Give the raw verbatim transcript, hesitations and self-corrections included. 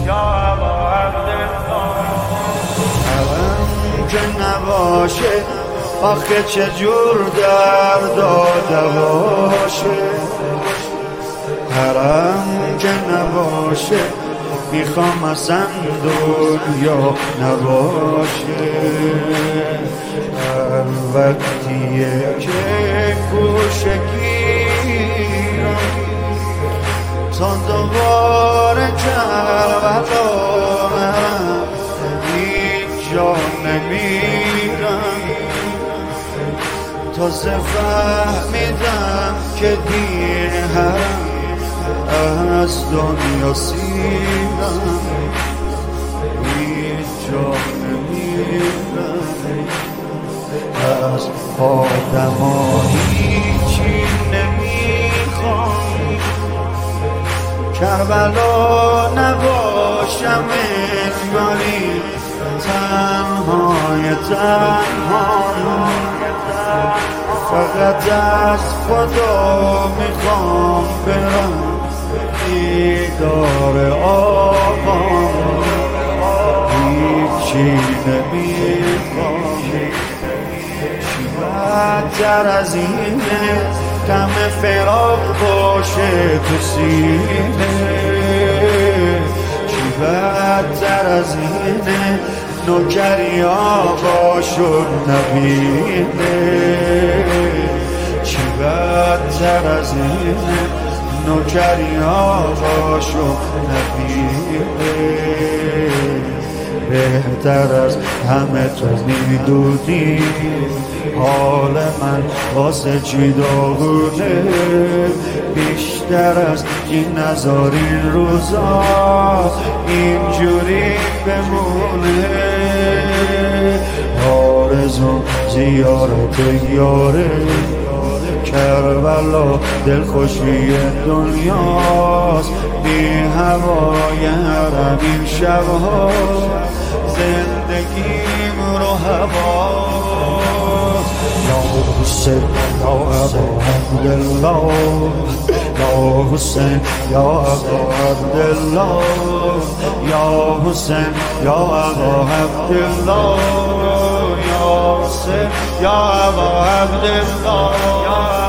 حرم که نباشه آخه چجور درد و دواشه، حرم که نباشه میخوام اصلا دنیا نباشه. هر وقتیه که گوشه گیرم تا دوباره کربلا برم هیچ جا نمیرم. تازه فهمیدم که دین حرم از دنیا سیرم هیچ جا نمیرم. از آدما هیچی نمیخوام، کربلا نباشم انگاری تنهای تنها. فقط از خدا میخوام برم دیدار آقام، هیچی نمیخوام. چی بدتر از اینه غم فراق باشه تو سینه، چی بدتر از اینه نوکری آقاشو نبینه، چی بدتر از اینه نوکری آقاشو نبینه. بهتر از همه تو میدونی حال من واسه چی داغونه، بیشتر از این نذار این روزا اینجوری بمونه. آرزوم زیارت یاره کربلا دلخوشی دنیاست، بی هوای حرم این شبها زندگیم رو هواست. یا حسین یا ابا عبدالله، یا حسین یا ابا عبدالله، یا حسین یا ابا عبدالله، یا حسین یا ابا عبدالله.